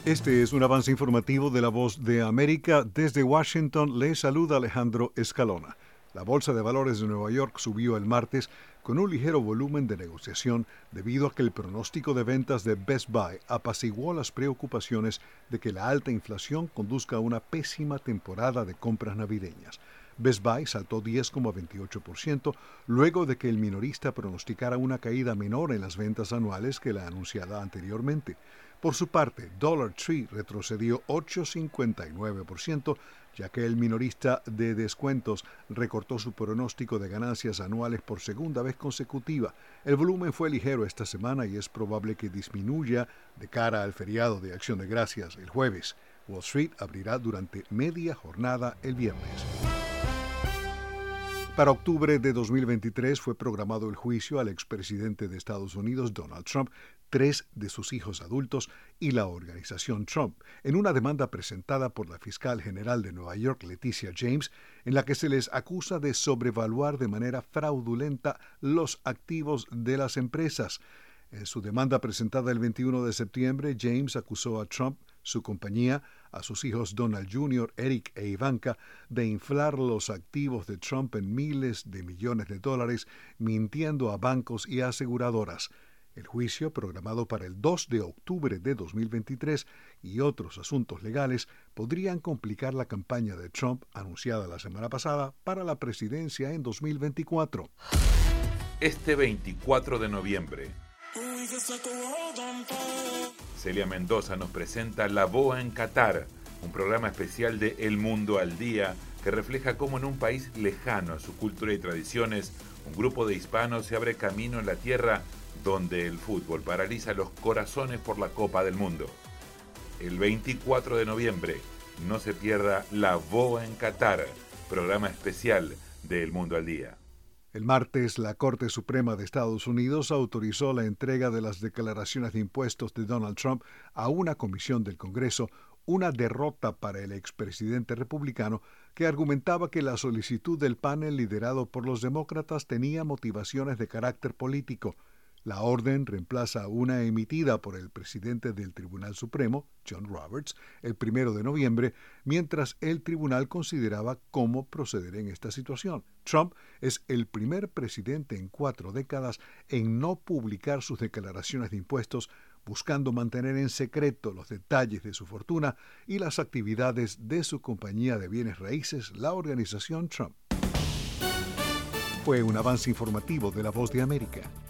Este es un avance informativo de La Voz de América. Desde Washington le saluda Alejandro Escalona. La Bolsa de Valores de Nueva York subió el martes con un ligero volumen de negociación debido a que el pronóstico de ventas de Best Buy apaciguó las preocupaciones de que la alta inflación conduzca a una pésima temporada de compras navideñas. Best Buy saltó 10,28% luego de que el minorista pronosticara una caída menor en las ventas anuales que la anunciada anteriormente. Por su parte, Dollar Tree retrocedió 8,59%, ya que el minorista de descuentos recortó su pronóstico de ganancias anuales por segunda vez consecutiva. El volumen fue ligero esta semana y es probable que disminuya de cara al feriado de Acción de Gracias el jueves. Wall Street abrirá durante media jornada el viernes. Para octubre de 2023 fue programado el juicio al expresidente de Estados Unidos, Donald Trump, 3 de sus hijos adultos y la organización Trump, en una demanda presentada por la fiscal general de Nueva York, Leticia James, en la que se les acusa de sobrevaluar de manera fraudulenta los activos de las empresas. En su demanda presentada el 21 de septiembre, James acusó a Trump, su compañía, a sus hijos Donald Jr., Eric e Ivanka, de inflar los activos de Trump en miles de millones de dólares, mintiendo a bancos y aseguradoras. El juicio, programado para el 2 de octubre de 2023, y otros asuntos legales podrían complicar la campaña de Trump, anunciada la semana pasada, para la presidencia en 2024. Este 24 de noviembre, Celia Mendoza nos presenta La Boa en Qatar, un programa especial de El Mundo al Día que refleja cómo en un país lejano a su cultura y tradiciones, un grupo de hispanos se abre camino en la tierra donde el fútbol paraliza los corazones por la Copa del Mundo. El 24 de noviembre, no se pierda La Boa en Qatar, programa especial de El Mundo al Día. El martes, la Corte Suprema de Estados Unidos autorizó la entrega de las declaraciones de impuestos de Donald Trump a una comisión del Congreso, una derrota para el expresidente republicano que argumentaba que la solicitud del panel liderado por los demócratas tenía motivaciones de carácter político. La orden reemplaza una emitida por el presidente del Tribunal Supremo, John Roberts, el 1 de noviembre, mientras el tribunal consideraba cómo proceder en esta situación. Trump es el primer presidente en 4 décadas en no publicar sus declaraciones de impuestos, buscando mantener en secreto los detalles de su fortuna y las actividades de su compañía de bienes raíces, la organización Trump. Fue un avance informativo de La Voz de América.